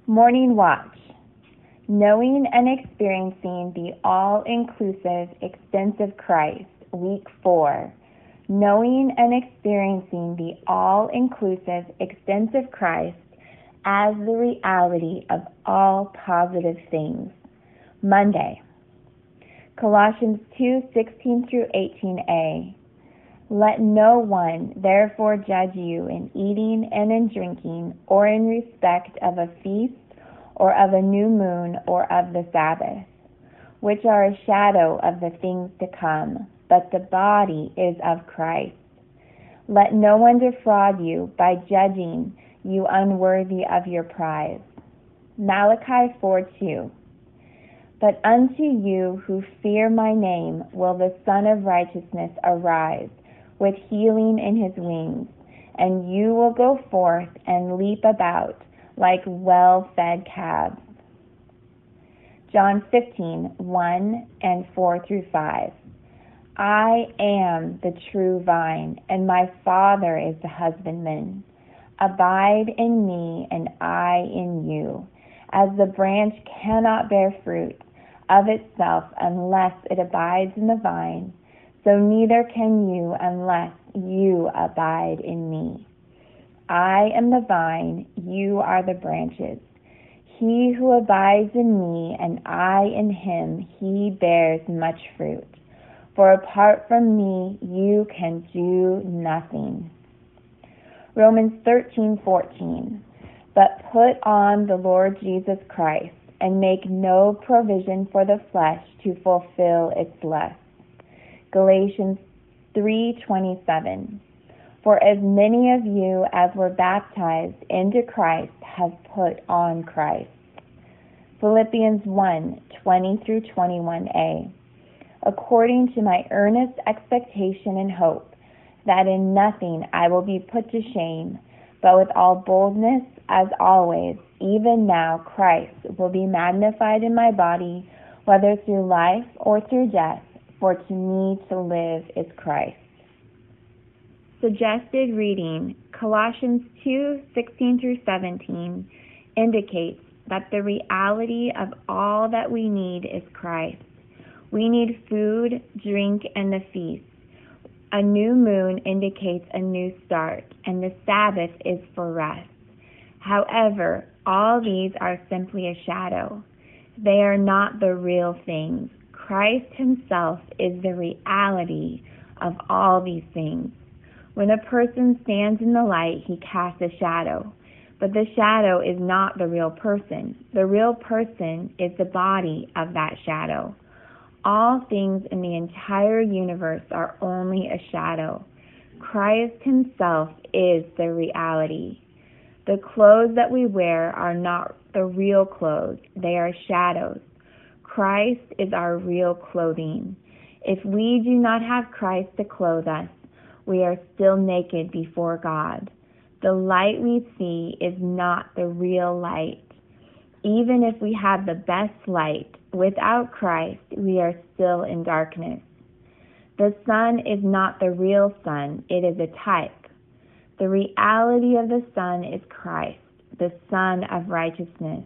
Morning Watch. Knowing and experiencing the all-inclusive, extensive Christ, Week 4. Knowing and experiencing the all-inclusive, extensive Christ as the reality of all positive things. Monday. Colossians 2:16 through 18a. Let no one therefore judge you in eating and in drinking, or in respect of a feast, or of a new moon, or of the Sabbath, which are a shadow of the things to come, but the body is of Christ. Let no one defraud you by judging you unworthy of your prize. Malachi 4:2. But unto you who fear my name will the Son of Righteousness arise, with healing in his wings, and you will go forth and leap about like well-fed calves. John 15:1 and 4 through 5. I am the true vine, and my Father is the husbandman. Abide in me, and I in you. As the branch cannot bear fruit of itself unless it abides in the vine, so neither can you unless you abide in me. I am the vine, you are the branches. He who abides in me and I in him, he bears much fruit. For apart from me, you can do nothing. Romans 13:14. But put on the Lord Jesus Christ, and make no provision for the flesh to fulfill its lusts. Galatians 3:27. For as many of you as were baptized into Christ have put on Christ. Philippians 1:20 through 21a. According to my earnest expectation and hope, that in nothing I will be put to shame, but with all boldness, as always, even now Christ will be magnified in my body, whether through life or through death. For to me to live is Christ. Suggested reading, Colossians 2:16 through 17, indicates that the reality of all that we need is Christ. We need food, drink, and the feast. A new moon indicates a new start, and the Sabbath is for rest. However, all these are simply a shadow. They are not the real things. Christ himself is the reality of all these things. When a person stands in the light, he casts a shadow. But the shadow is not the real person. The real person is the body of that shadow. All things in the entire universe are only a shadow. Christ himself is the reality. The clothes that we wear are not the real clothes. They are shadows. Christ is our real clothing. If we do not have Christ to clothe us, we are still naked before God. The light we see is not the real light. Even if we have the best light, without Christ, we are still in darkness. The sun is not the real sun, it is a type. The reality of the sun is Christ, the Son of Righteousness.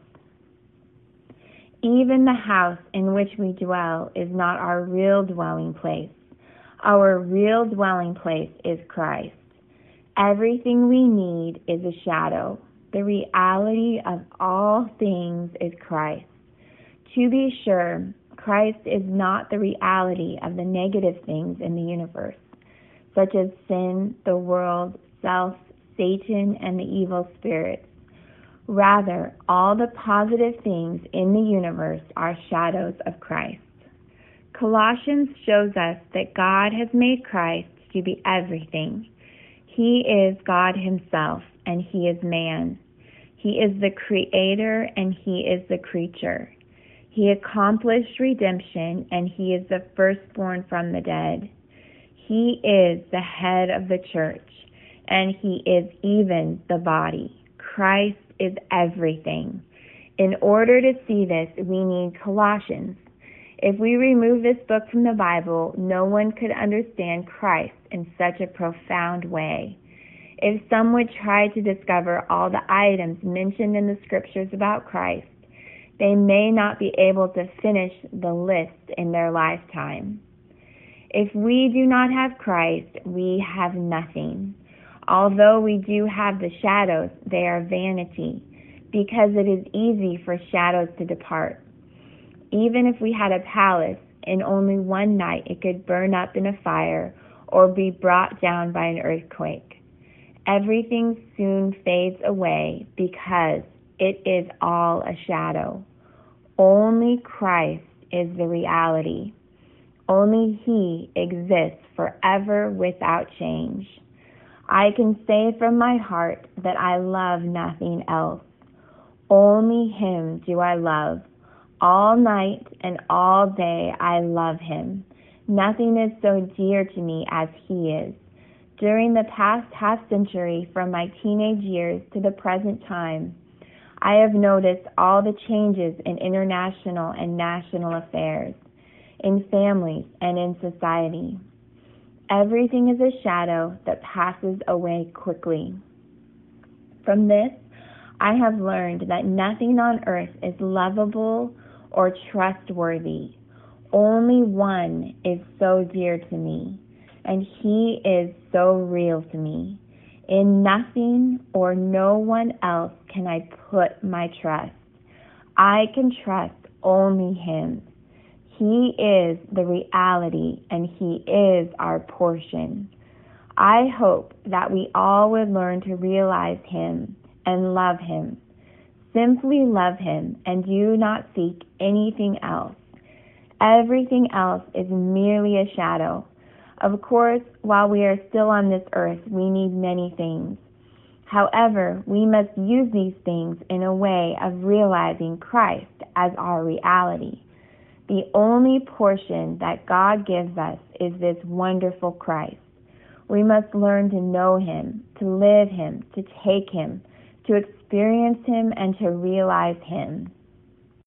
Even the house in which we dwell is not our real dwelling place. Our real dwelling place is Christ. Everything we need is a shadow. The reality of all things is Christ. To be sure, Christ is not the reality of the negative things in the universe, such as sin, the world, self, Satan, and the evil spirits. Rather, all the positive things in the universe are shadows of Christ. Colossians shows us that God has made Christ to be everything. He is God himself, and he is man. He is the creator, and he is the creature. He accomplished redemption, and he is the firstborn from the dead. He is the head of the church, and he is even the body. Christ is everything. In order to see this, we need Colossians. If we remove this book from the Bible, no one could understand Christ in such a profound way. If some would try to discover all the items mentioned in the scriptures about Christ, they may not be able to finish the list in their lifetime. If we do not have Christ, we have nothing. Although we do have the shadows, they are vanity, because it is easy for shadows to depart. Even if we had a palace, in only one night it could burn up in a fire or be brought down by an earthquake. Everything soon fades away because it is all a shadow. Only Christ is the reality. Only He exists forever without change. I can say from my heart that I love nothing else. Only Him do I love. All night and all day I love Him. Nothing is so dear to me as He is. During the past half-century, from my teenage years to the present time, I have noticed all the changes in international and national affairs, in families and in society. Everything is a shadow that passes away quickly. From this, I have learned that nothing on earth is lovable or trustworthy. Only one is so dear to me, and He is so real to me. In nothing or no one else can I put my trust. I can trust only Him. He is the reality, and He is our portion. I hope that we all would learn to realize Him and love Him. Simply love Him and do not seek anything else. Everything else is merely a shadow. Of course, while we are still on this earth, we need many things. However, we must use these things in a way of realizing Christ as our reality. The only portion that God gives us is this wonderful Christ. We must learn to know Him, to live Him, to take Him, to experience Him, and to realize Him.